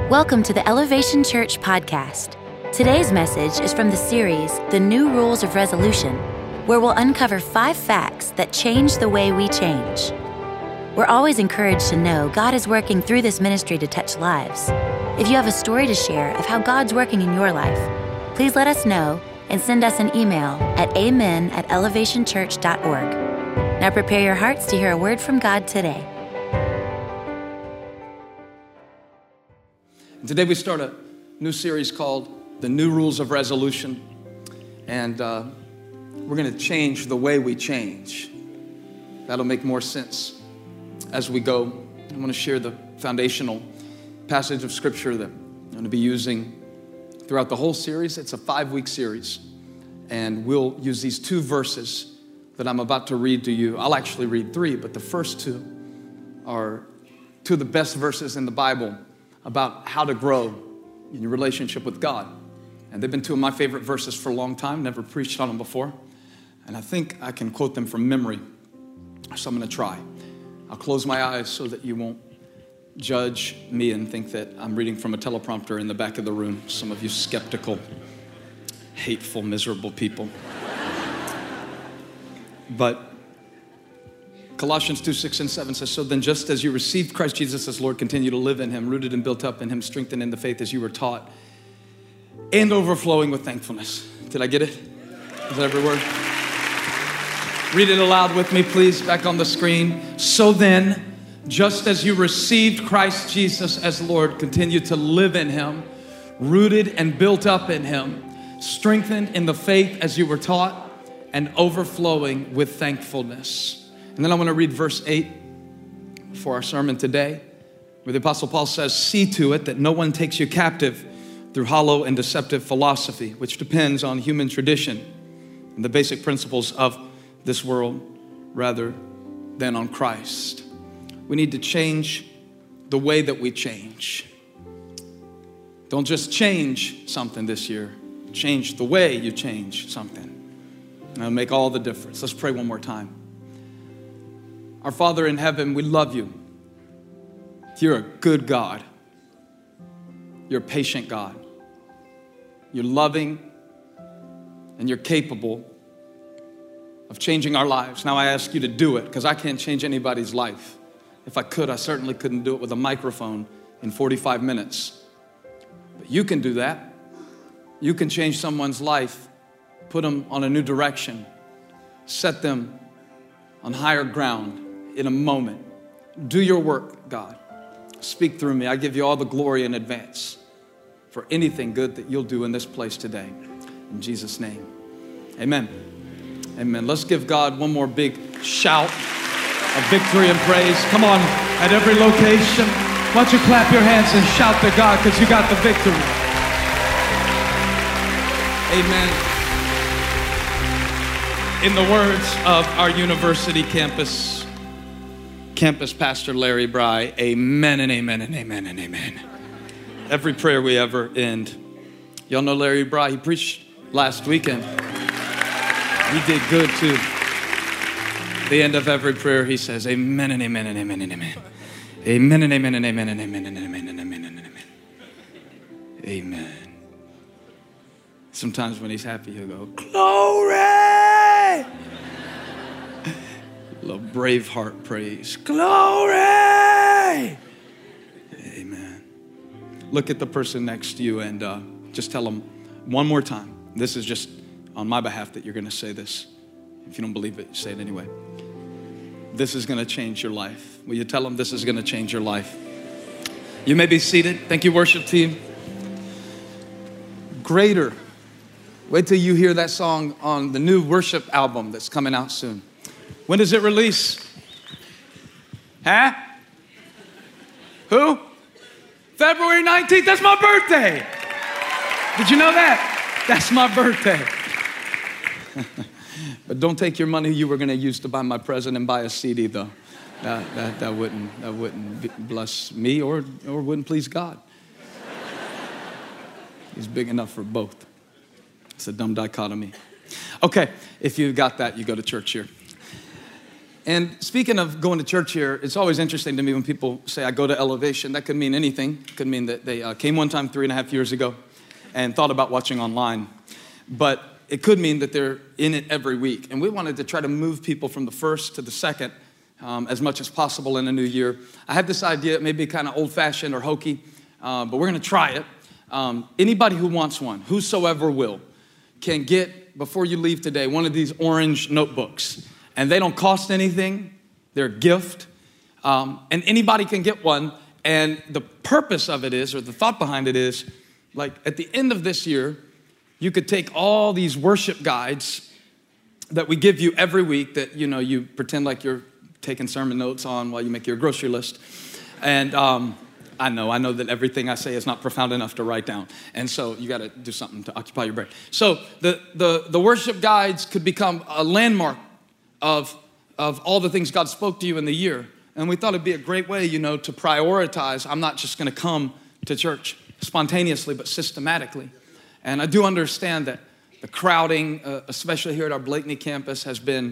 Welcome to the Elevation Church podcast. Today's message is from the series, The New Rules of Resolution, where we'll uncover 5 facts that change the way we change. We're always encouraged to know God is working through this ministry to touch lives. If you have a story to share of how God's working in your life, please let us know and send us an email at amen@elevationchurch.org. Now prepare your hearts to hear a word from God today. Today we start a new series called The New Rules of Resolution, and we're going to change the way we change. That'll make more sense as we go. I want to share the foundational passage of Scripture that I'm going to be using throughout the whole series. It's a 5-week series, and we'll use these 2 verses that I'm about to read to you. I'll actually read 3, but the first 2 are 2 of the best verses in the Bible about how to grow in your relationship with God. And they've been 2 of my favorite verses for a long time, never preached on them before. And I think I can quote them from memory, so I'm gonna try. I'll close my eyes so that you won't judge me and think that I'm reading from a teleprompter in the back of the room. Some of you skeptical, hateful, miserable people. But Colossians 2:6-7 says, "So then just as you received Christ Jesus as Lord, continue to live in him, rooted and built up in him, strengthened in the faith as you were taught, and overflowing with thankfulness." Did I get it? Is that every word? Read it aloud with me, please, back on the screen. "So then, just as you received Christ Jesus as Lord, continue to live in him, rooted and built up in him, strengthened in the faith as you were taught, and overflowing with thankfulness." And then I want to read verse 8 for our sermon today, where the Apostle Paul says, "See to it that no one takes you captive through hollow and deceptive philosophy, which depends on human tradition and the basic principles of this world rather than on Christ." We need to change the way that we change. Don't just change something this year. Change the way you change something. And it'll make all the difference. Let's pray one more time. Our Father in heaven, we love you. You're a good God. You're a patient God. You're loving and you're capable of changing our lives. Now I ask you to do it because I can't change anybody's life. If I could, I certainly couldn't do it with a microphone in 45 minutes. But you can do that. You can change someone's life, put them on a new direction, set them on higher ground in a moment. Do your work, God. Speak through me. I give you all the glory in advance for anything good that you'll do in this place today. In Jesus' name, amen. Amen. Let's give God one more big shout of victory and praise. Come on, at every location, why don't you clap your hands and shout to God because you got the victory. Amen. In the words of our university campus pastor Larry Bry, amen and amen and amen and amen. Every prayer we ever end. Y'all know Larry Bry, he preached last weekend. He did good too. At the end of every prayer, he says, amen and amen and amen and amen. Amen and amen and amen and amen and amen and amen and amen. Amen. Sometimes when he's happy, he'll go, glory! Little Braveheart praise. Glory! Amen. Look at the person next to you and just tell them one more time. This is just on my behalf that you're going to say this. If you don't believe it, say it anyway. This is going to change your life. Will you tell them this is going to change your life? You may be seated. Thank you, worship team. Greater. Wait till you hear that song on the new worship album that's coming out soon. When does it release? Huh? Who? February 19th. That's my birthday. Did you know that? That's my birthday. But don't take your money you were going to use to buy my present and buy a CD, though. That wouldn't bless me or wouldn't please God. He's big enough for both. It's a dumb dichotomy. Okay, if you got that, you go to church here. And speaking of going to church here, it's always interesting to me when people say, I go to Elevation. That could mean anything. It could mean that they came one time 3.5 years ago and thought about watching online. But it could mean that they're in it every week. And we wanted to try to move people from the first to the second as much as possible in a new year. I had this idea, it may be kind of old-fashioned or hokey, but we're going to try it. Anybody who wants one, whosoever will, can get, before you leave today, one of these orange notebooks. And they don't cost anything. They're a gift. And anybody can get one. And the purpose of it is, or the thought behind it is, like at the end of this year, you could take all these worship guides that we give you every week that, you pretend like you're taking sermon notes on while you make your grocery list. And I know that everything I say is not profound enough to write down. And so you got to do something to occupy your brain. So the worship guides could become a landmark of all the things God spoke to you in the year. And we thought it'd be a great way, to prioritize. I'm not just going to come to church spontaneously, but systematically. And I do understand that the crowding, especially here at our Blakeney campus, has been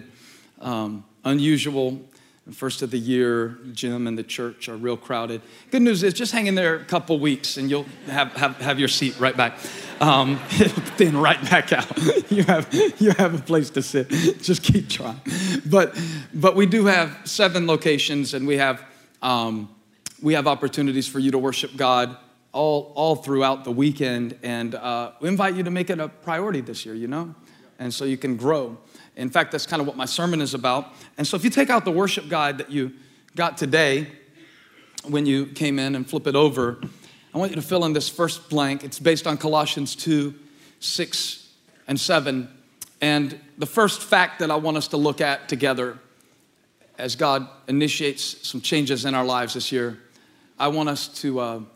unusual. First of the year, gym and the church are real crowded. Good news is just hang in there a couple weeks and you'll have your seat right back. Then right back out. You have a place to sit. Just keep trying. But we do have 7 locations, and we have opportunities for you to worship God all throughout the weekend. And we invite you to make it a priority this year, and so you can grow. In fact, that's kind of what my sermon is about. And so if you take out the worship guide that you got today when you came in and flip it over, I want you to fill in this first blank. It's based on Colossians 2, 6, and 7. And the first fact that I want us to look at together as God initiates some changes in our lives this year, I want us to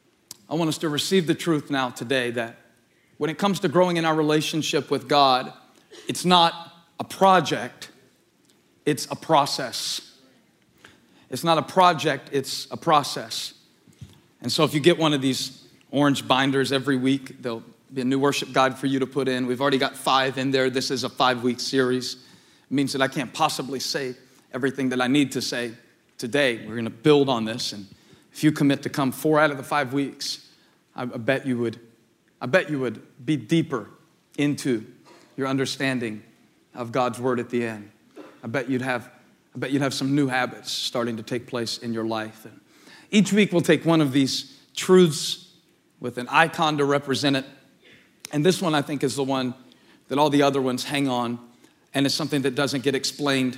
receive the truth now today that when it comes to growing in our relationship with God, it's not a project, it's a process. It's not a project, it's a process. And so if you get one of these orange binders every week, there'll be a new worship guide for you to put in. We've already got 5 in there. This is a 5-week series. It means that I can't possibly say everything that I need to say today. We're gonna build on this. And if you commit to come 4 out of the 5 weeks, I bet you would be deeper into your understanding of God's word at the end. I bet you'd have some new habits starting to take place in your life. And each week we'll take one of these truths with an icon to represent it. And this one I think is the one that all the other ones hang on, and it's something that doesn't get explained,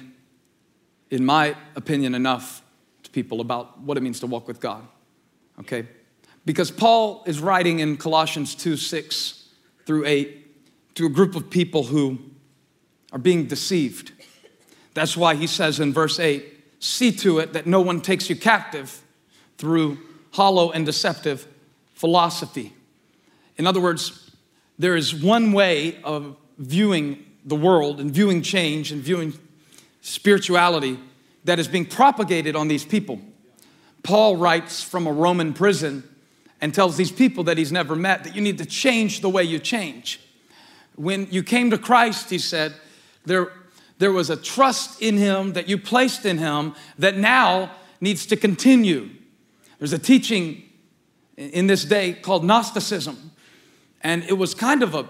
in my opinion, enough to people about what it means to walk with God. Okay? Because Paul is writing in Colossians 2, 6 through 8 to a group of people who are being deceived. That's why he says in verse 8, see to it that no one takes you captive through hollow and deceptive philosophy. In other words, there is one way of viewing the world and viewing change and viewing spirituality that is being propagated on these people. Paul writes from a Roman prison and tells these people that he's never met that you need to change the way you change. When you came to Christ, he said, there was a trust in him that you placed in him that now needs to continue. There's a teaching in this day called Gnosticism, and it was kind of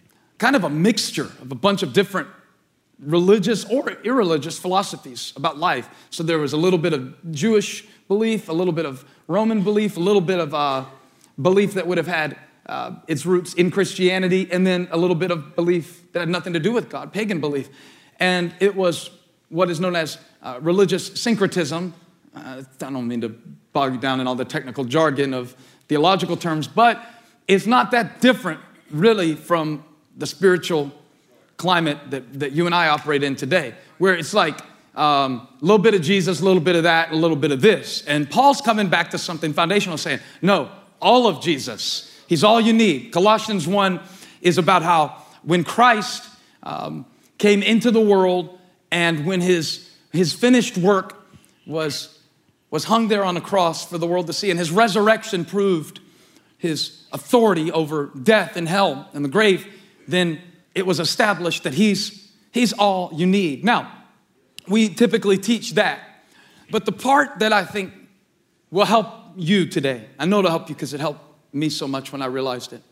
a mixture of a bunch of different religious or irreligious philosophies about life. So there was a little bit of Jewish belief, a little bit of Roman belief, a little bit of belief that would have had its roots in Christianity, and then a little bit of belief that had nothing to do with God, pagan belief. And it was what is known as religious syncretism. I don't mean to bog you down in all the technical jargon of theological terms, but it's not that different really from the spiritual climate that you and I operate in today, where it's like a little bit of Jesus, a little bit of that, a little bit of this. And Paul's coming back to something foundational, saying, no, all of Jesus. He's all you need. Colossians 1 is about how when Christ came into the world and when his finished work was hung there on a cross for the world to see, and his resurrection proved his authority over death and hell and the grave, then it was established that he's all you need. Now, we typically teach that. But the part that I think will help you today, I know it'll help you because it helped me so much when I realized it,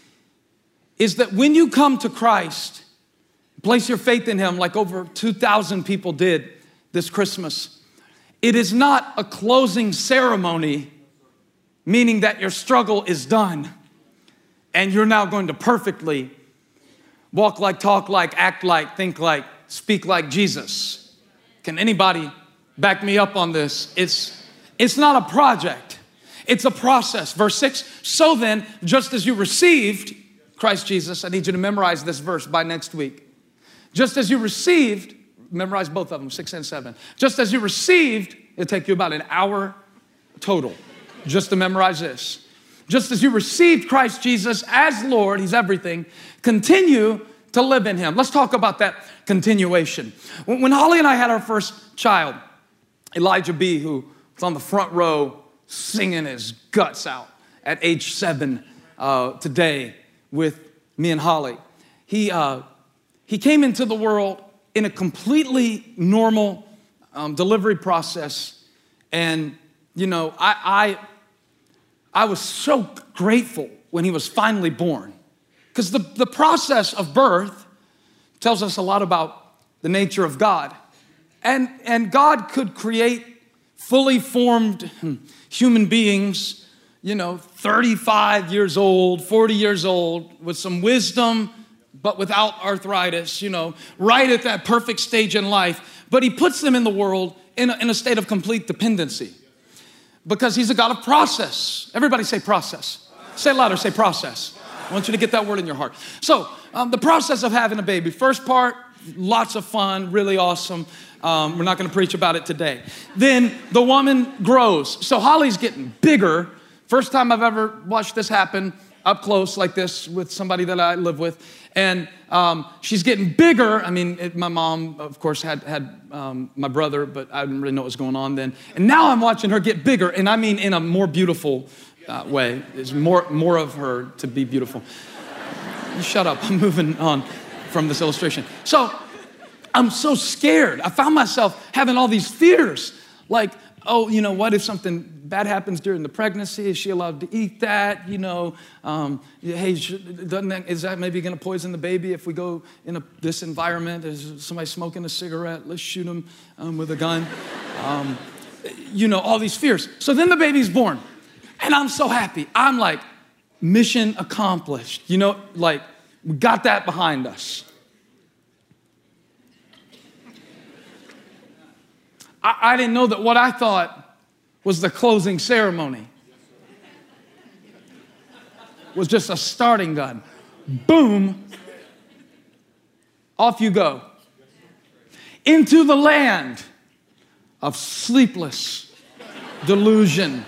is that when you come to Christ, place your faith in him like over 2,000 people did this Christmas, it is not a closing ceremony, meaning that your struggle is done and you're now going to perfectly walk like, talk like, act like, think like, speak like Jesus. Can anybody back me up on this? It's not a project. It's a process. Verse 6, so then, just as you received Christ Jesus, I need you to memorize this verse by next week. Just as you received, memorize both of them, 6 and 7. Just as you received, it'll take you about an hour total just to memorize this. Just as you received Christ Jesus as Lord, he's everything, continue to live in him. Let's talk about that continuation. When Holly and I had our first child, Elijah B., who was on the front row singing his guts out at age 7 today with me and Holly, he came into the world in a completely normal delivery process. And, you know, I was so grateful when he was finally born. Because the process of birth tells us a lot about the nature of God. And God could create fully formed human beings, you know, 35 years old, 40 years old, with some wisdom, but without arthritis, you know, right at that perfect stage in life. But he puts them in the world in a state of complete dependency because he's a God of process. Everybody say process. Say it louder, say process. I want you to get that word in your heart. So the process of having a baby. First part, lots of fun, really awesome. We're not going to preach about it today. Then the woman grows. So Holly's getting bigger. First time I've ever watched this happen up close like this with somebody that I live with. And she's getting bigger. I mean, my mom, of course, had my brother, but I didn't really know what was going on then. And now I'm watching her get bigger, and I mean in a more beautiful way. There's more of her to be beautiful. You shut up. I'm moving on from this illustration. So I'm so scared. I found myself having all these fears. Like, oh, you know, what if something bad happens during the pregnancy? Is she allowed to eat that? You know, hey, is that maybe going to poison the baby if we go in this environment? Is somebody smoking a cigarette? Let's shoot him with a gun. You know, all these fears. So then the baby's born. And I'm so happy. I'm like, mission accomplished. You know, like, we got that behind us. I didn't know that what I thought was the closing ceremony was just a starting gun. Boom. Off you go. Into the land of sleepless delusion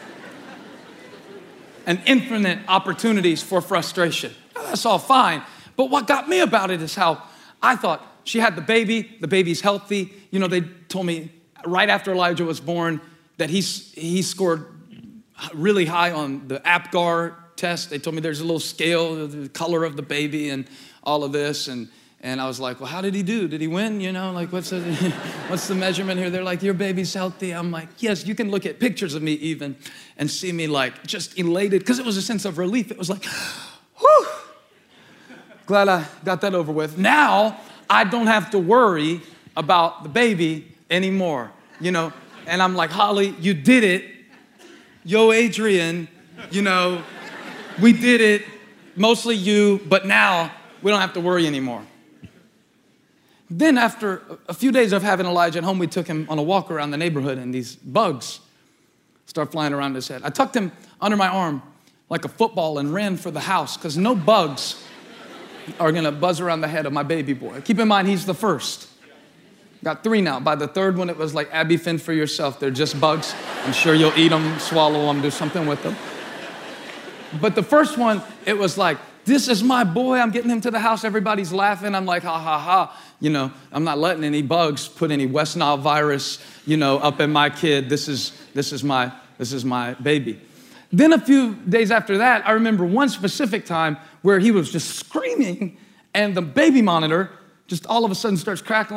and infinite opportunities for frustration. That's all fine. But what got me about it is how I thought she had the baby's healthy. You know, they told me right after Elijah was born that he scored really high on the APGAR test. They told me there's a little scale of the color of the baby and all of this. And I was like, well, how did he do? Did he win? You know, like what's the measurement here? They're like, your baby's healthy. I'm like, yes, you can look at pictures of me even and see me like just elated because it was a sense of relief. It was like, whew, glad I got that over with. Now I don't have to worry about the baby anymore, you know? And I'm like, Holly, you did it. Yo, Adrian, you know, we did it, mostly you, but now we don't have to worry anymore. Then after a few days of having Elijah at home, we took him on a walk around the neighborhood and these bugs start flying around his head. I tucked him under my arm like a football and ran for the house because no bugs are gonna buzz around the head of my baby boy. Keep in mind, he's the first. Got 3 now. By the third one, it was like, Abby, fend for yourself. They're just bugs. I'm sure you'll eat them, swallow them, do something with them. But the first one, it was like, this is my boy. I'm getting him to the house. Everybody's laughing. I'm like, ha, ha, ha. You know, I'm not letting any bugs put any West Nile virus, you know, up in my kid. This is my baby. Then a few days after that, I remember one specific time where he was just screaming and the baby monitor just all of a sudden starts crackling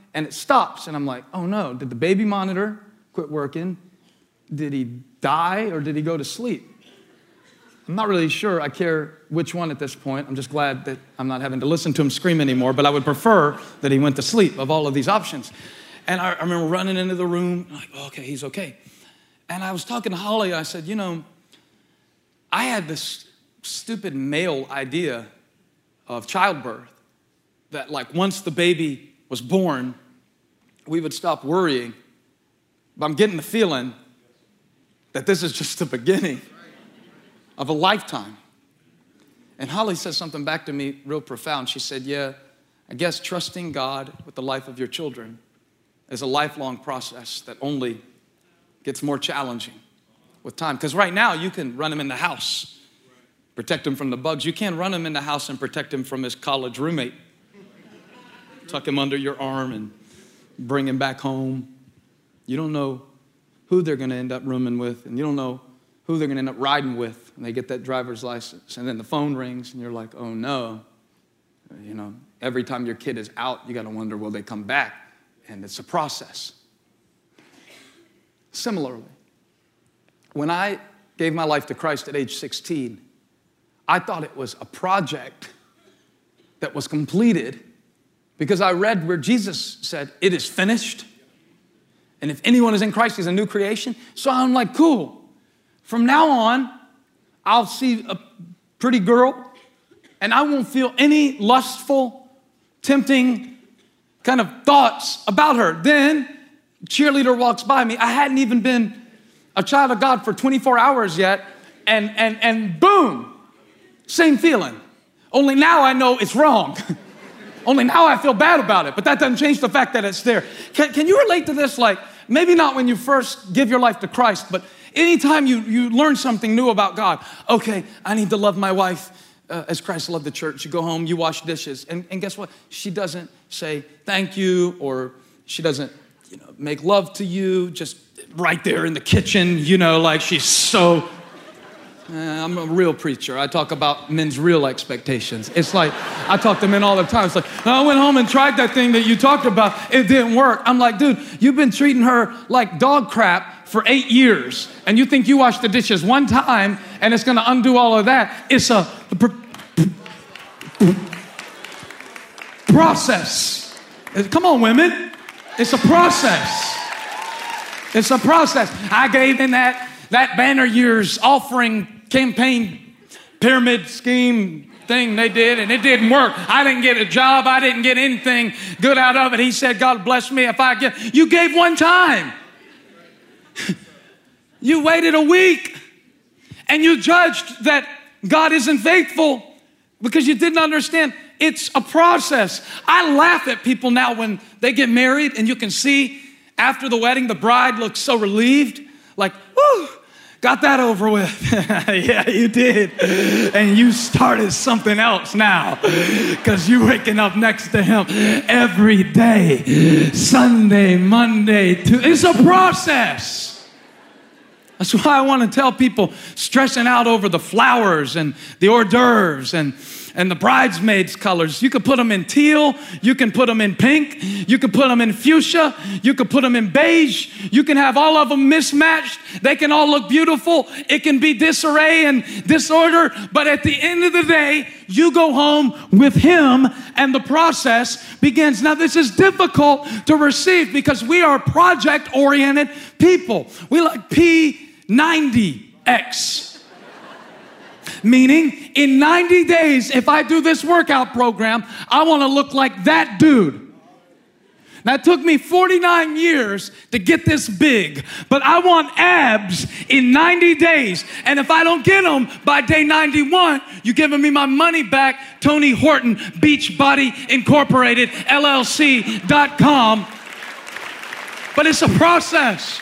and it stops. And I'm like, oh no, did the baby monitor quit working? Did he die or did he go to sleep? I'm not really sure I care which one at this point. I'm just glad that I'm not having to listen to him scream anymore, but I would prefer that he went to sleep of all of these options. And I remember running into the room, like, oh, okay, he's okay. And I was talking to Holly, I said, I had this stupid male idea of childbirth that like once the baby was born, we would stop worrying. But I'm getting the feeling that this is just the beginning of a lifetime. And Holly said something back to me real profound. She said, yeah, I guess trusting God with the life of your children is a lifelong process that only gets more challenging with time. Because right now you can run him in the house, protect him from the bugs. You can't run him in the house and protect him from his college roommate. Tuck him under your arm and bring him back home. You don't know who they're going to end up rooming with, and you don't know who they're going to end up riding with when they get that driver's license. And then the phone rings, and you're like, oh no. Every time your kid is out, you got to wonder, will they come back? And it's a process. Similarly, when I gave my life to Christ at age 16, I thought it was a project that was completed because I read where Jesus said, it is finished. And if anyone is in Christ, he's a new creation. So I'm like, cool. From now on, I'll see a pretty girl and I won't feel any lustful, tempting kind of thoughts about her. Then cheerleader walks by me. I hadn't even been a child of God for 24 hours yet. And boom, same feeling. Only now I know it's wrong. Only now I feel bad about it, but that doesn't change the fact that it's there. Can you relate to this? Like, maybe not when you first give your life to Christ, but anytime you learn something new about God. Okay, I need to love my wife as Christ loved the church. You go home, you wash dishes, and guess what? She doesn't say thank you, or she doesn't make love to you just right there in the kitchen, like she's so... I'm a real preacher. I talk about men's real expectations. It's like, I talk to men all the time. It's like, I went home and tried that thing that you talked about. It didn't work. I'm like, dude, you've been treating her like dog crap for 8 years, and you think you wash the dishes one time, and it's going to undo all of that. It's a process. Come on, women. It's a process. It's a process. I gave in that Banner Years offering campaign pyramid scheme thing they did, and it didn't work. I didn't get a job. I didn't get anything good out of it. He said, God bless me if I get... You gave one time. You waited a week, and you judged that God isn't faithful because you didn't understand. It's a process. I laugh at people now when they get married, and you can see after the wedding, the bride looks so relieved, like, whoo, got that over with. Yeah, you did. And you started something else now because you're waking up next to him every day, Sunday, Monday, Tuesday. It's a process. That's why I want to tell people stressing out over the flowers and the hors d'oeuvres and the bridesmaids colors. You could put them in teal. You can put them in pink. You can put them in fuchsia. You can put them in beige. You can have all of them mismatched. They can all look beautiful. It can be disarray and disorder. But at the end of the day, you go home with him and the process begins. Now, this is difficult to receive because we are project-oriented people. We like P90X. Meaning, in 90 days, if I do this workout program, I want to look like that dude. Now, it took me 49 years to get this big, but I want abs in 90 days. And if I don't get them by day 91, you're giving me my money back. Tony Horton, Beachbody Incorporated, LLC.com. But it's a process.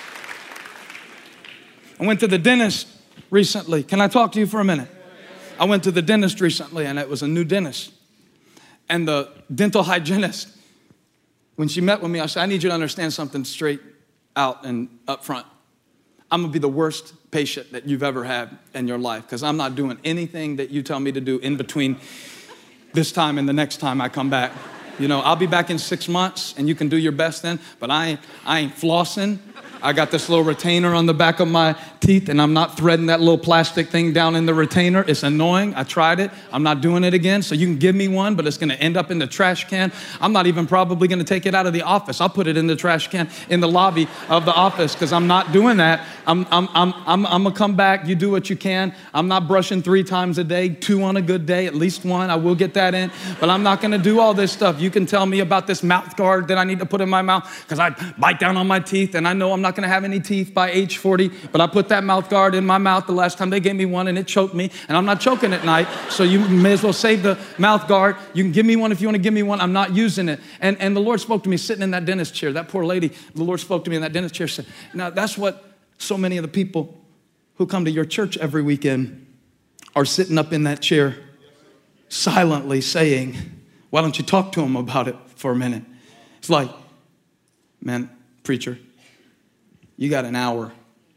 I went to the dentist recently. Can I talk to you for a minute? I went to the dentist recently, and it was a new dentist. And the dental hygienist, when she met with me, I said, I need you to understand something straight out and up front. I'm going to be the worst patient that you've ever had in your life because I'm not doing anything that you tell me to do in between this time and the next time I come back. You know, I'll be back in 6 months and you can do your best then, but I ain't flossing. I got this little retainer on the back of my teeth and I'm not threading that little plastic thing down in the retainer. It's annoying. I tried it. I'm not doing it again. So you can give me one, but it's going to end up in the trash can. I'm not even probably going to take it out of the office. I'll put it in the trash can in the lobby of the office because I'm not doing that. I'm going to come back. You do what you can. I'm not brushing 3 times a day, 2 on a good day, at least 1. I will get that in, but I'm not going to do all this stuff. You can tell me about this mouth guard that I need to put in my mouth because I bite down on my teeth and I know I'm not going to have any teeth by age 40, but I put that mouth guard in my mouth the last time they gave me one and it choked me, and I'm not choking at night, so you may as well save the mouth guard. You can give me one if you want to give me one. I'm not using it. And the Lord spoke to me sitting in that dentist chair. That poor lady, the Lord spoke to me in that dentist chair, said, now that's what so many of the people who come to your church every weekend are sitting up in that chair silently saying, why don't you talk to them about it for a minute? It's like, man, preacher, you got an hour.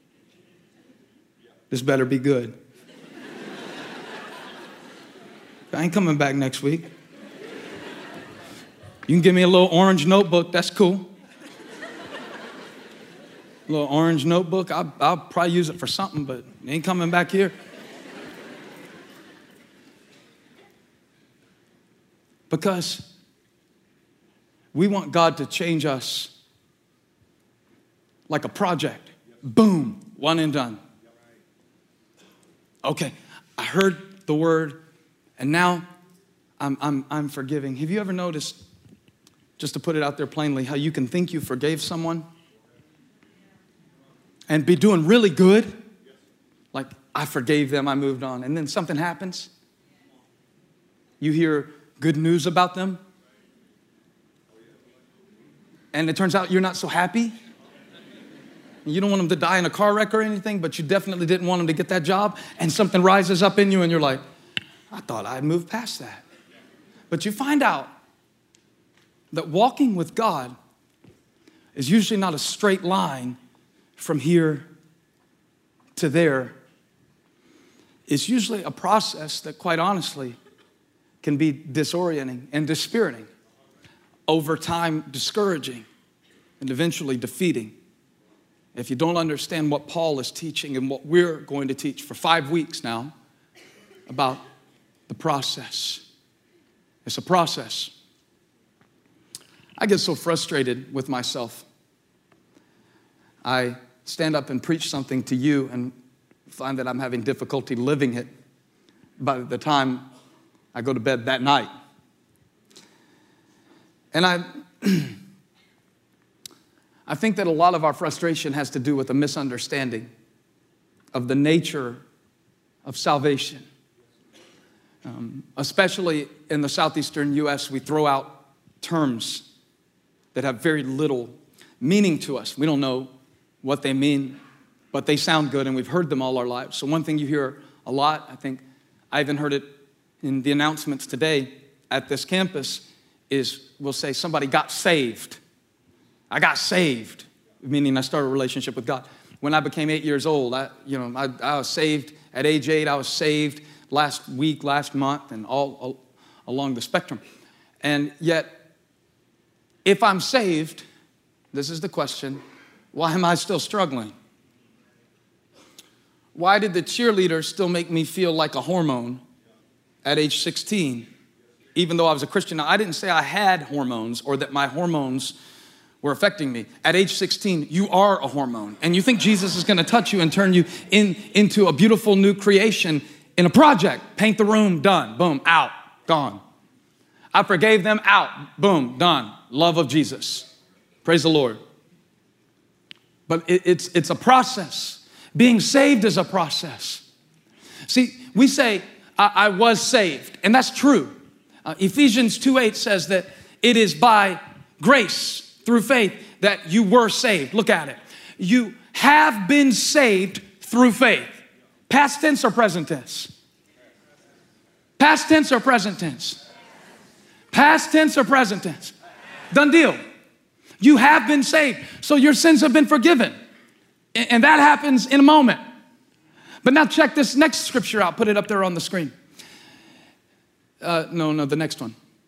This better be good. I ain't coming back next week. You can give me a little orange notebook, that's cool. A little orange notebook, I'll probably use it for something, but it ain't coming back here. Because we want God to change us like a project. Boom, one and done. Okay, I heard the word, and now I'm forgiving. Have you ever noticed, just to put it out there plainly, how you can think you forgave someone and be doing really good? Like, I forgave them, I moved on, and then something happens. You hear good news about them, and it turns out you're not so happy. You don't want them to die in a car wreck or anything, but you definitely didn't want them to get that job, and something rises up in you and you're like, I thought I'd moved past that. But you find out that walking with God is usually not a straight line from here to there. It's usually a process that, quite honestly, can be disorienting and dispiriting, over time discouraging, and eventually defeating. If you don't understand what Paul is teaching and what we're going to teach for 5 weeks now about the process. It's a process. I get so frustrated with myself. I stand up and preach something to you and find that I'm having difficulty living it by the time I go to bed that night. And I think that a lot of our frustration has to do with a misunderstanding of the nature of salvation. Especially in the southeastern U.S., we throw out terms that have very little meaning to us. We don't know what they mean, but they sound good, and we've heard them all our lives. So one thing you hear a lot, I think I even heard it in the announcements today at this campus, is we'll say somebody got saved. I got saved, meaning I started a relationship with God. When I became 8 years old, I was saved at age 8. I was saved last week, last month, and all along the spectrum. And yet, if I'm saved, this is the question, why am I still struggling? Why did the cheerleader still make me feel like a hormone at age 16, even though I was a Christian? Now, I didn't say I had hormones or that my hormones were affecting me. At age 16, you are a hormone, and you think Jesus is gonna touch you and turn you into a beautiful new creation in a project. Paint the room, done, boom, out, gone. I forgave them, out, boom, done. Love of Jesus. Praise the Lord. But it's a process. Being saved is a process. See, we say, I was saved, and that's true. Ephesians 2:8 says that it is by grace, through faith, that you were saved. Look at it. You have been saved through faith. Past tense or present tense? Past tense or present tense? Past tense or present tense? Done deal. You have been saved, so your sins have been forgiven. And that happens in a moment. But now check this next scripture out. Put it up there on the screen. No, the next one.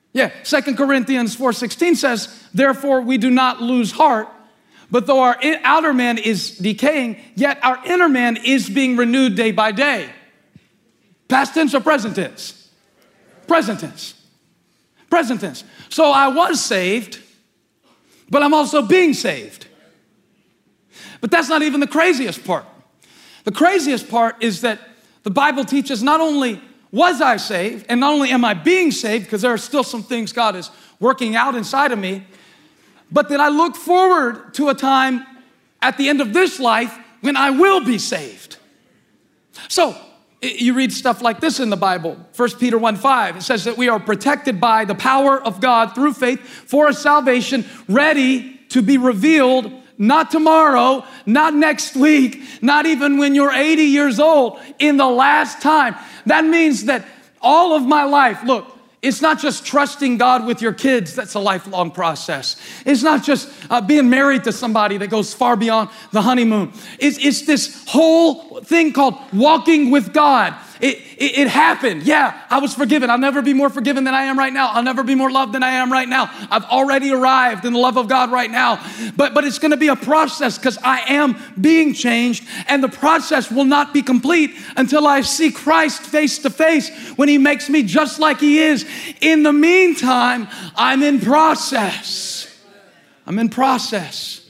Yeah, 2 Corinthians 4:16 says, therefore we do not lose heart, but though our outer man is decaying, yet our inner man is being renewed day by day. Past tense or present tense? Present tense. Present tense. So I was saved, but I'm also being saved. But that's not even the craziest part. The craziest part is that the Bible teaches not only was I saved, and not only am I being saved, because there are still some things God is working out inside of me, but that I look forward to a time at the end of this life when I will be saved. So you read stuff like this in the Bible. 1 Peter 1:5, it says that we are protected by the power of God through faith for a salvation ready to be revealed, not tomorrow, not next week, not even when you're 80 years old, in the last time. That means that all of my life, look, it's not just trusting God with your kids. That's a lifelong process. It's not just being married to somebody that goes far beyond the honeymoon. It's this whole thing called walking with God. It happened. Yeah, I was forgiven. I'll never be more forgiven than I am right now. I'll never be more loved than I am right now. I've already arrived in the love of God right now. But it's going to be a process because I am being changed. And the process will not be complete until I see Christ face to face when he makes me just like he is. In the meantime, I'm in process. I'm in process.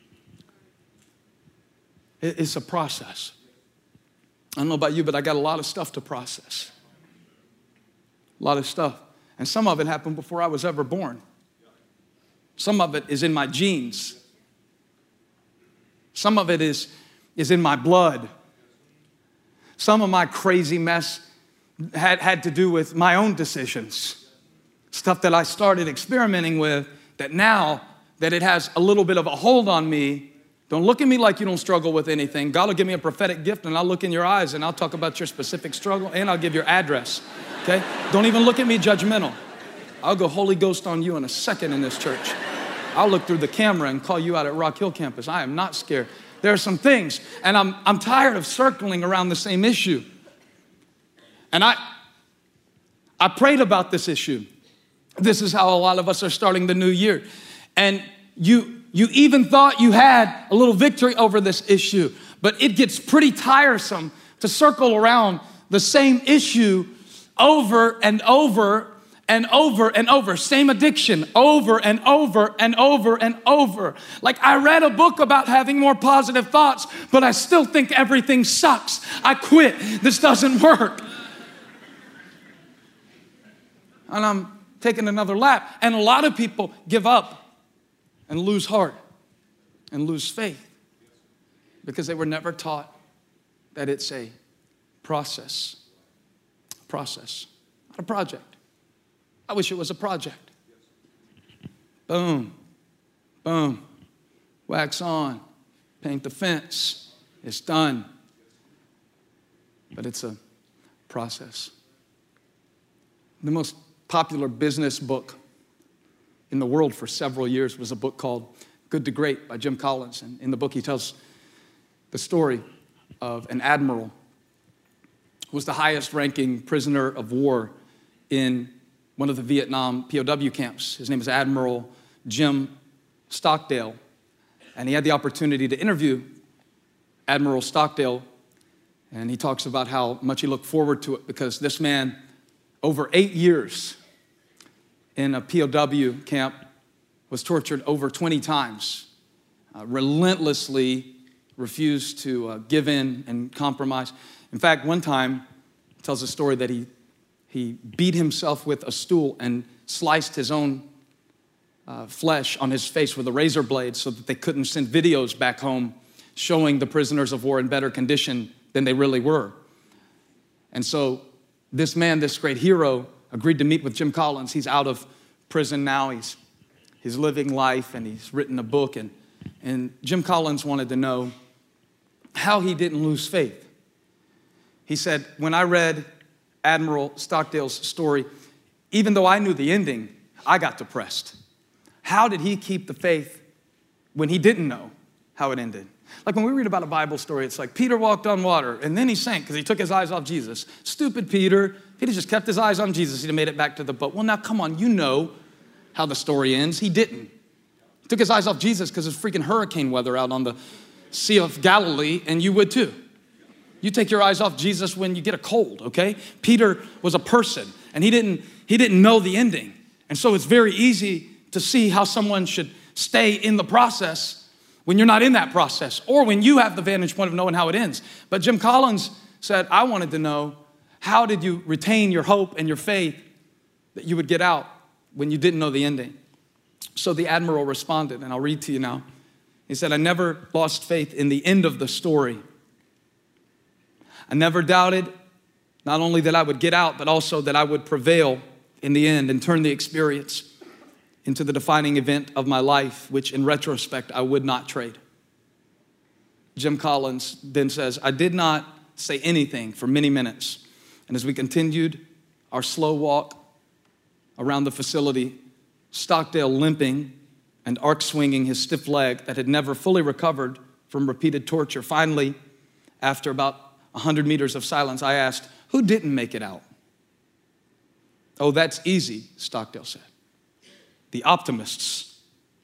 It's a process. I don't know about you, but I got a lot of stuff to process. A lot of stuff. And some of it happened before I was ever born. Some of it is in my genes. Some of it is in my blood. Some of my crazy mess had to do with my own decisions. Stuff that I started experimenting with that now that it has a little bit of a hold on me. Don't look at me like you don't struggle with anything. God will give me a prophetic gift and I'll look in your eyes and I'll talk about your specific struggle and I'll give your address, okay? Don't even look at me judgmental. I'll go Holy Ghost on you in a second in this church. I'll look through the camera and call you out at Rock Hill campus. I am not scared. There are some things, and I'm tired of circling around the same issue. And I prayed about this issue. This is how a lot of us are starting the new year. And you even thought you had a little victory over this issue, but it gets pretty tiresome to circle around the same issue over and over and over and over. Same addiction over and over and over and over. Like I read a book about having more positive thoughts, but I still think everything sucks. I quit. This doesn't work. And I'm taking another lap. And a lot of people give up and lose heart and lose faith because they were never taught that it's a process. Process, not a project. I wish it was a project. Boom, boom, wax on, paint the fence, it's done. But it's a process. The most popular business book in the world for several years was a book called Good to Great by Jim Collins. And in the book, he tells the story of an admiral who was the highest ranking prisoner of war in one of the Vietnam POW camps. His name is Admiral Jim Stockdale. And he had the opportunity to interview Admiral Stockdale. And he talks about how much he looked forward to it because this man, over 8 years in a POW camp, was tortured over 20 times, relentlessly refused to give in and compromise. In fact, one time, he tells a story that he beat himself with a stool and sliced his own flesh on his face with a razor blade so that they couldn't send videos back home showing the prisoners of war in better condition than they really were. And so this man, this great hero, agreed to meet with Jim Collins. He's out of prison now. He's living life, and he's written a book. And Jim Collins wanted to know how he didn't lose faith. He said, when I read Admiral Stockdale's story, even though I knew the ending, I got depressed. How did he keep the faith when he didn't know how it ended? Like when we read about a Bible story, it's like Peter walked on water and then he sank because he took his eyes off Jesus. Stupid Peter. If he'd just kept his eyes on Jesus, he'd have made it back to the boat. Well, now come on, you know how the story ends. He didn't. He took his eyes off Jesus because there's freaking hurricane weather out on the Sea of Galilee, and you would too. You take your eyes off Jesus when you get a cold, okay? Peter was a person, and he didn't know the ending. And so it's very easy to see how someone should stay in the process when you're not in that process, or when you have the vantage point of knowing how it ends. But Jim Collins said, I wanted to know, how did you retain your hope and your faith that you would get out when you didn't know the ending? So the Admiral responded, and I'll read to you now. He said, I never lost faith in the end of the story. I never doubted not only that I would get out, but also that I would prevail in the end and turn the experience into the defining event of my life, which in retrospect, I would not trade. Jim Collins then says, I did not say anything for many minutes. And as we continued our slow walk around the facility, Stockdale limping and arc swinging his stiff leg that had never fully recovered from repeated torture. Finally, after about 100 meters of silence, I asked, who didn't make it out? Oh, that's easy, Stockdale said. The optimists.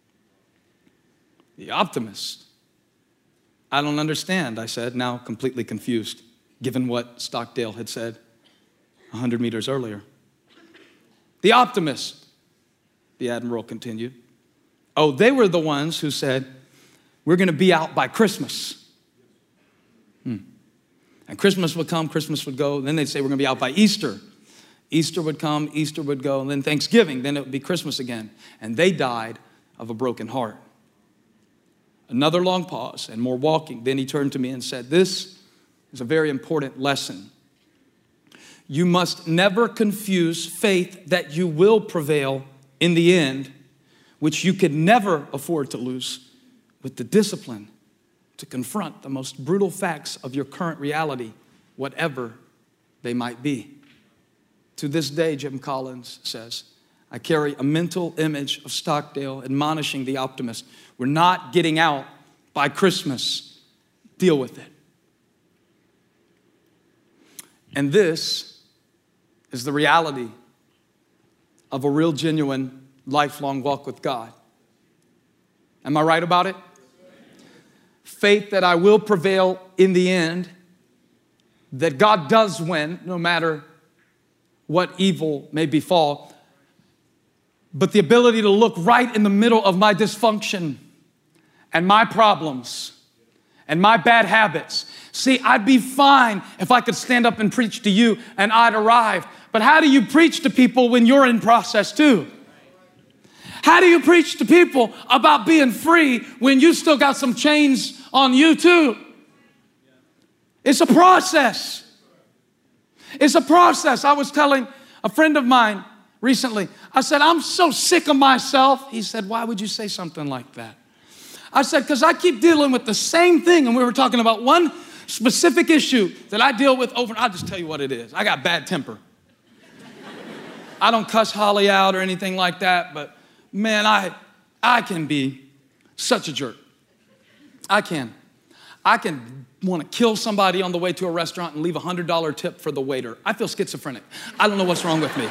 The optimists. I don't understand, I said, now completely confused, given what Stockdale had said 100 meters earlier. The optimists, the Admiral continued. Oh, they were the ones who said, we're going to be out by Christmas. And Christmas would come, Christmas would go. Then they'd say, we're going to be out by Easter. Easter would come, Easter would go, and then Thanksgiving, then it would be Christmas again. And they died of a broken heart. Another long pause and more walking. Then he turned to me and said, this is a very important lesson. You must never confuse faith that you will prevail in the end, which you could never afford to lose, with the discipline to confront the most brutal facts of your current reality, whatever they might be. To this day, Jim Collins says, I carry a mental image of Stockdale admonishing the optimist. We're not getting out by Christmas. Deal with it. And this is the reality of a real, genuine, lifelong walk with God. Am I right about it? Faith that I will prevail in the end, that God does win no matter what evil may befall, but the ability to look right in the middle of my dysfunction and my problems and my bad habits. See, I'd be fine if I could stand up and preach to you and I'd arrive. But how do you preach to people when you're in process too? How do you preach to people about being free when you still got some chains on you too? It's a process. It's a process. I was telling a friend of mine recently, I said, I'm so sick of myself. He said, why would you say something like that? I said, because I keep dealing with the same thing. And we were talking about one specific issue that I deal with over, and I'll just tell you what it is. I got bad temper. I don't cuss Holly out or anything like that, but man, I can be such a jerk. I can want to kill somebody on the way to a restaurant and leave a $100 tip for the waiter. I feel schizophrenic. I don't know what's wrong with me.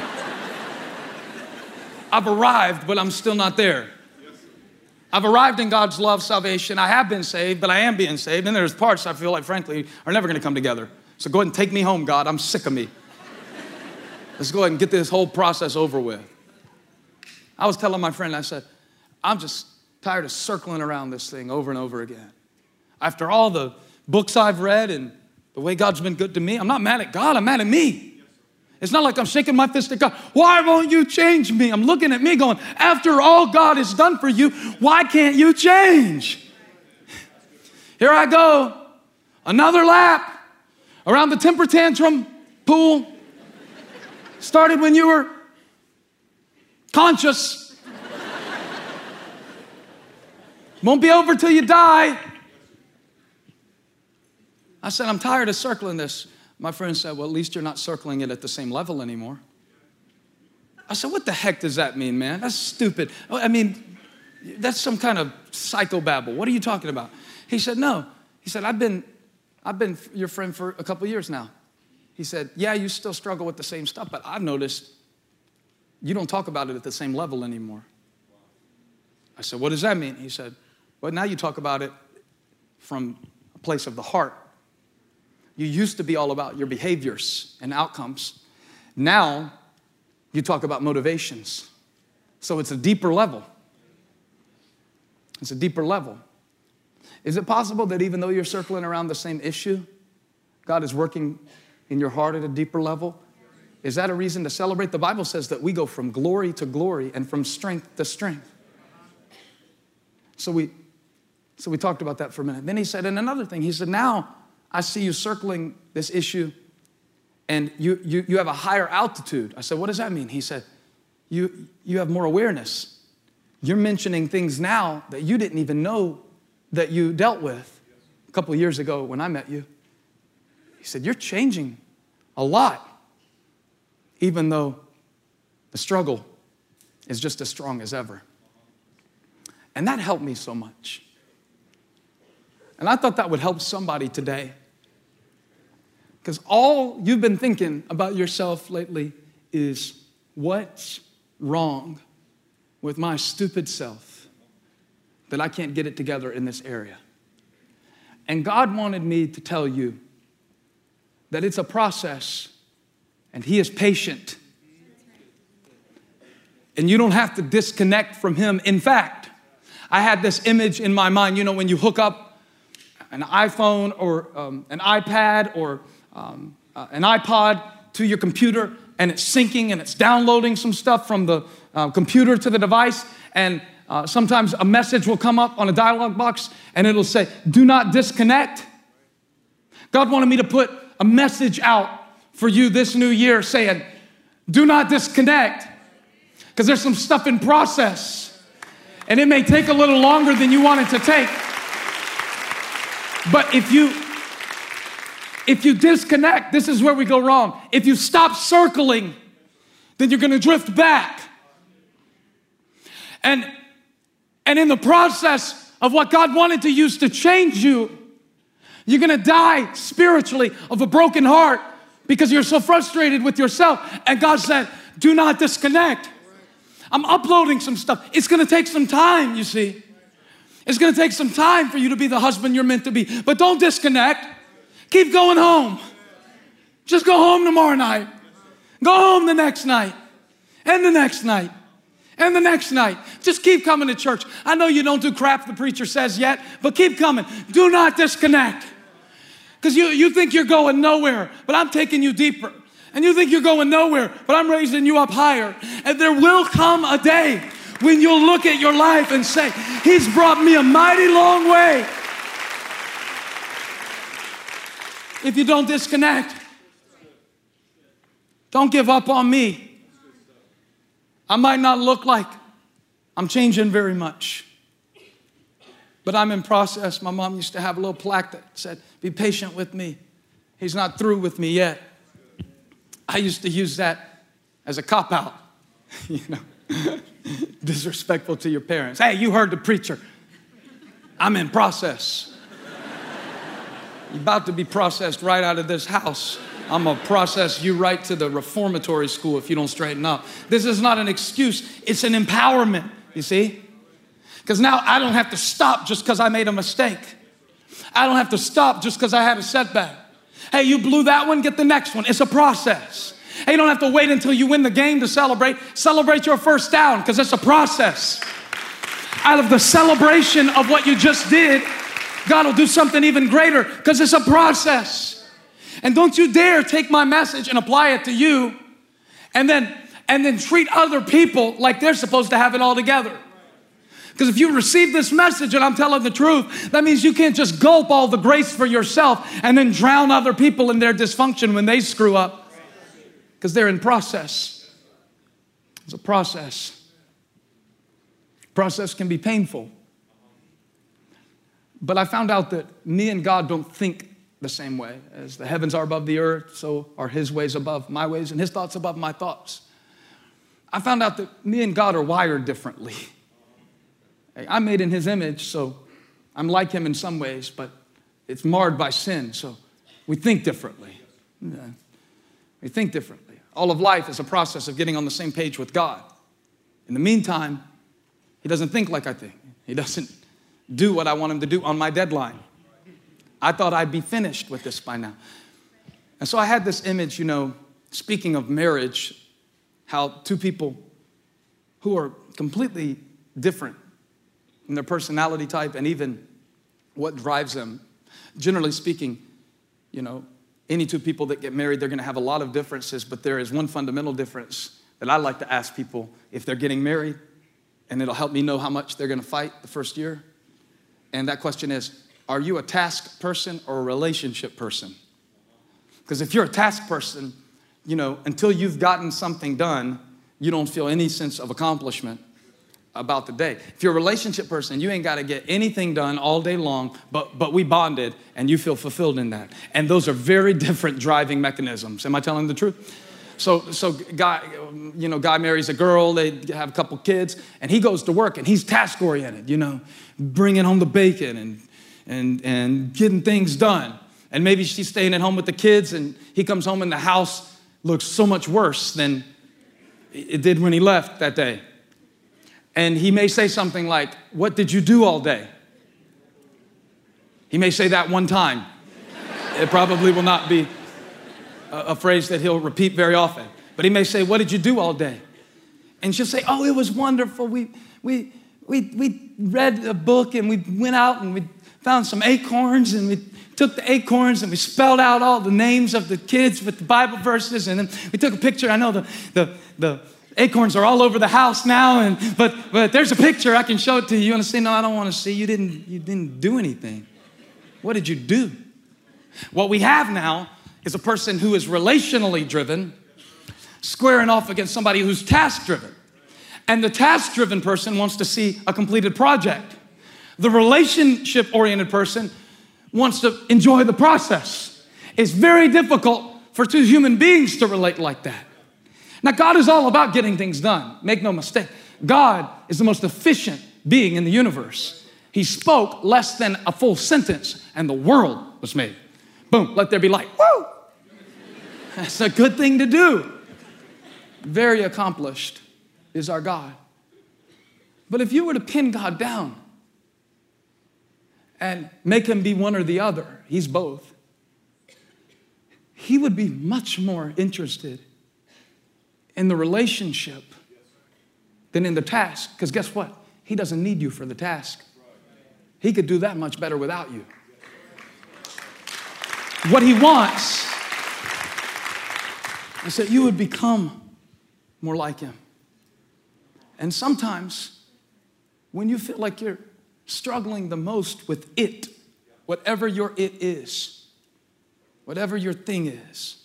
I've arrived, but I'm still not there. I've arrived in God's love, salvation. I have been saved, but I am being saved. And there's parts I feel like, frankly, are never going to come together. So go ahead and take me home, God. I'm sick of me. Let's go ahead and get this whole process over with. I was telling my friend, I said, I'm just tired of circling around this thing over and over again. After all the books I've read and the way God's been good to me, I'm not mad at God, I'm mad at me. It's not like I'm shaking my fist at God. Why won't you change me? I'm looking at me going, after all God has done for you, why can't you change? Here I go, another lap around the temper tantrum pool. Started when you were conscious. Won't be over till you die. I said, I'm tired of circling this. My friend said, well, at least you're not circling it at the same level anymore. I said, what the heck does that mean, man? That's stupid. I mean, that's some kind of psychobabble. What are you talking about? He said, no. He said, I've been your friend for a couple of years now. He said, yeah, you still struggle with the same stuff, but I've noticed you don't talk about it at the same level anymore. I said, what does that mean? He said, well, now you talk about it from a place of the heart. You used to be all about your behaviors and outcomes. Now you talk about motivations. So it's a deeper level. It's a deeper level. Is it possible that even though you're circling around the same issue, God is working in your heart at a deeper level? Is that a reason to celebrate? The Bible says that we go from glory to glory and from strength to strength. So we talked about that for a minute. Then he said, and another thing, he said, now I see you circling this issue and you have a higher altitude. I said, what does that mean? He said, you have more awareness. You're mentioning things now that you didn't even know that you dealt with a couple of years ago when I met you. He said, you're changing a lot, even though the struggle is just as strong as ever. And that helped me so much. And I thought that would help somebody today. Because all you've been thinking about yourself lately is, what's wrong with my stupid self that I can't get it together in this area? And God wanted me to tell you that it's a process and He is patient. And you don't have to disconnect from Him. In fact, I had this image in my mind, you know, when you hook up an iPhone or an iPad or an iPod to your computer and it's syncing and it's downloading some stuff from the computer to the device, and sometimes a message will come up on a dialog box and it'll say, do not disconnect. God wanted me to put a message out for you this new year saying, do not disconnect, because there's some stuff in process and it may take a little longer than you want it to take. But if you disconnect, this is where we go wrong. If you stop circling, then you're going to drift back. And in the process of what God wanted to use to change you, you're going to die spiritually of a broken heart because you're so frustrated with yourself. And God said, do not disconnect. I'm uploading some stuff. It's going to take some time, you see. It's going to take some time for you to be the husband you're meant to be. But don't disconnect. Keep going home. Just go home tomorrow night. Go home the next night. And the next night. And the next night. Just keep coming to church. I know you don't do crap the preacher says yet, but keep coming. Do not disconnect. Because you think you're going nowhere, but I'm taking you deeper. And you think you're going nowhere, but I'm raising you up higher. And there will come a day when you'll look at your life and say, He's brought me a mighty long way. If you don't disconnect, don't give up on me. I might not look like I'm changing very much, but I'm in process. My mom used to have a little plaque that said, be patient with me. He's not through with me yet. I used to use that as a cop-out, you know, disrespectful to your parents. Hey, you heard the preacher. I'm in process. You're about to be processed right out of this house. I'm going to process you right to the reformatory school if you don't straighten up. This is not an excuse. It's an empowerment, you see? Because now I don't have to stop just because I made a mistake. I don't have to stop just because I had a setback. Hey, you blew that one, get the next one. It's a process. Hey, you don't have to wait until you win the game to celebrate. Celebrate your first down, because it's a process. Out of the celebration of what you just did, God will do something even greater, because it's a process. And don't you dare take my message and apply it to you and then treat other people like they're supposed to have it all together. Because if you receive this message and I'm telling the truth, that means you can't just gulp all the grace for yourself and then drown other people in their dysfunction when they screw up. Because they're in process. It's a process. Process can be painful. But I found out that me and God don't think the same way. As the heavens are above the earth, so are His ways above my ways and His thoughts above my thoughts. I found out that me and God are wired differently. I'm made in His image, so I'm like him in some ways, but it's marred by sin, so we think differently. Yeah. We think differently. All of life is a process of getting on the same page with God. In the meantime, he doesn't think like I think. He doesn't do what I want him to do on my deadline. I thought I'd be finished with this by now. And so I had this image, speaking of marriage, how two people who are completely different in their personality type and even what drives them. Generally speaking, any two people that get married, they're going to have a lot of differences, but there is one fundamental difference that I like to ask people if they're getting married, and it'll help me know how much they're going to fight the first year. And that question is, are you a task person or a relationship person? Because if you're a task person, until you've gotten something done, you don't feel any sense of accomplishment about the day. If you're a relationship person, you ain't got to get anything done all day long, but we bonded and you feel fulfilled in that. And those are very different driving mechanisms. Am I telling the truth? So guy marries a girl, they have a couple kids, and he goes to work and he's task oriented, bringing home the bacon and getting things done. And maybe she's staying at home with the kids and he comes home and the house looks so much worse than it did when he left that day. And he may say something like, "What did you do all day?" He may say that one time. It probably will not be a phrase that he'll repeat very often. But he may say, "What did you do all day?" And she'll say, "Oh, it was wonderful. We read a book and we went out and we found some acorns and we took the acorns and we spelled out all the names of the kids with the Bible verses, and then we took a picture." I know the acorns are all over the house now, but there's a picture. I can show it to you. You want to see? No, I don't want to see. You didn't do anything. What did you do? What we have now is a person who is relationally driven, squaring off against somebody who's task-driven. And the task-driven person wants to see a completed project. The relationship-oriented person wants to enjoy the process. It's very difficult for two human beings to relate like that. Now, God is all about getting things done. Make no mistake. God is the most efficient being in the universe. He spoke less than a full sentence and the world was made. Boom, let there be light. Woo! That's a good thing to do. Very accomplished is our God. But if you were to pin God down and make him be one or the other, he's both, he would be much more interested in the relationship than in the task. Because guess what? He doesn't need you for the task. He could do that much better without you. What he wants is that you would become more like him. And sometimes when you feel like you're struggling the most with it, whatever your it is, whatever your thing is,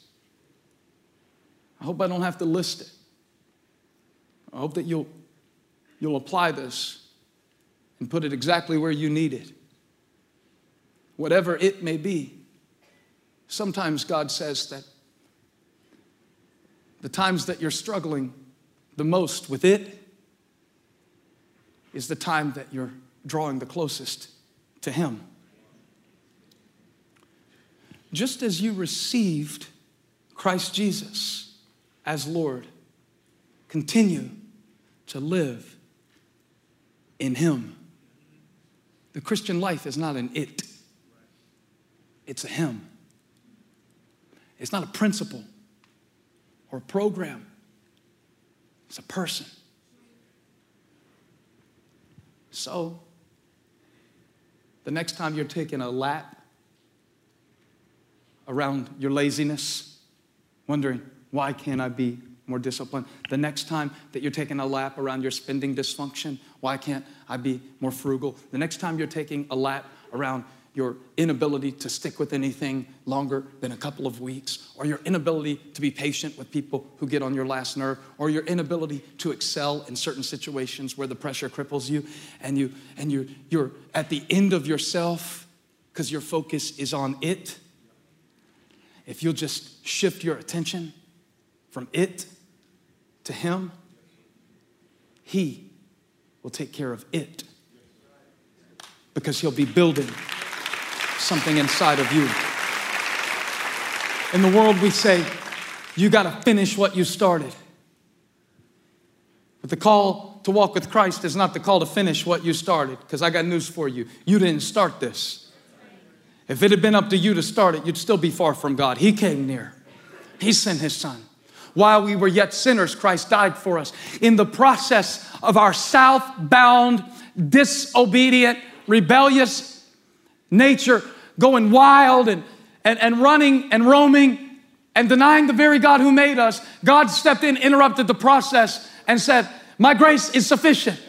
I hope I don't have to list it. I hope that you'll apply this and put it exactly where you need it. Whatever it may be. Sometimes God says that the times that you're struggling the most with it is the time that you're drawing the closest to him. Just as you received Christ Jesus as Lord, continue to live in him. The Christian life is not an it. It's a him. It's not a principle or a program. It's a person. So, the next time you're taking a lap around your laziness, wondering, why can't I be more disciplined? The next time that you're taking a lap around your spending dysfunction, why can't I be more frugal? The next time you're taking a lap around your inability to stick with anything longer than a couple of weeks, or your inability to be patient with people who get on your last nerve, or your inability to excel in certain situations where the pressure cripples you, and you're at the end of yourself because your focus is on it. If you'll just shift your attention from it to him, he will take care of it. because he'll be building something inside of you. In the world, we say, you got to finish what you started. But the call to walk with Christ is not the call to finish what you started, because I got news for you. You didn't start this. If it had been up to you to start it, you'd still be far from God. He came near. He sent his son. While we were yet sinners, Christ died for us. In the process of our southbound, disobedient, rebellious nature, going wild and running and roaming and denying the very God who made us, God stepped in, interrupted the process, and said, my grace is sufficient.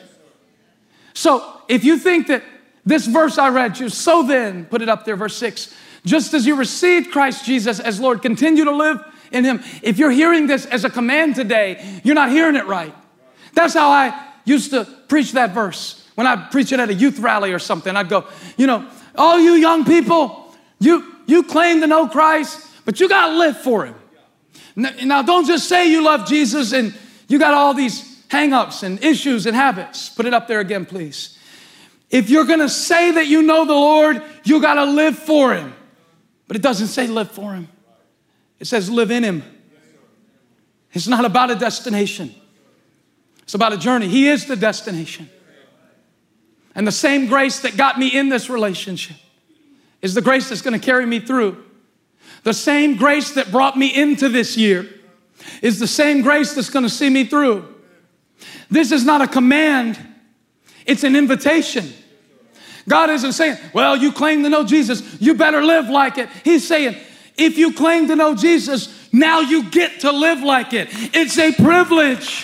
So if you think that this verse I read you, so then, put it up there, verse 6, just as you received Christ Jesus as Lord, continue to live in him. If you're hearing this as a command today, you're not hearing it right. That's how I used to preach that verse. When I'd preach it at a youth rally or something, I'd go, all you young people, you claim to know Christ, but you got to live for him. Now, don't just say you love Jesus and you got all these hang-ups and issues and habits. Put it up there again, please. If you're going to say that you know the Lord, you got to live for him. But it doesn't say live for him. It says live in him. It's not about a destination. It's about a journey. He is the destination. And the same grace that got me in this relationship is the grace that's going to carry me through. The same grace that brought me into this year is the same grace that's going to see me through. This is not a command. It's an invitation. God isn't saying, well, you claim to know Jesus, you better live like it. He's saying, if you claim to know Jesus, now you get to live like it. It's a privilege.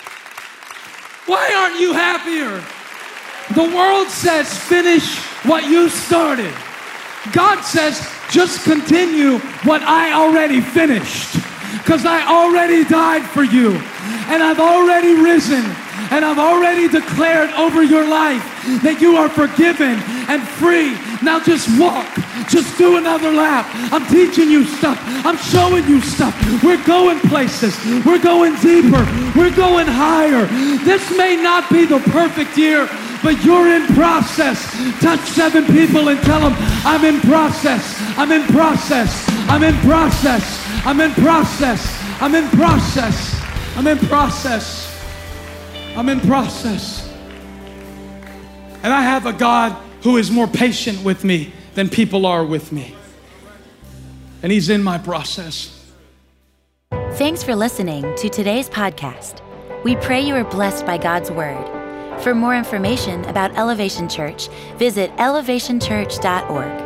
Why aren't you happier? The world says, finish what you started. God says, just continue what I already finished, because I already died for you, and I've already risen, and I've already declared over your life that you are forgiven and free. Now just walk. Just do another lap. I'm teaching you stuff. I'm showing you stuff. We're going places. We're going deeper. We're going higher. This may not be the perfect year, but you're in process. Touch 7 people and tell them, I'm in process. I'm in process. I'm in process. I'm in process. I'm in process. I'm in process. I'm in process. And I have a God who is more patient with me than people are with me. And he's in my process. Thanks for listening to today's podcast. We pray you are blessed by God's word. For more information about Elevation Church, visit elevationchurch.org.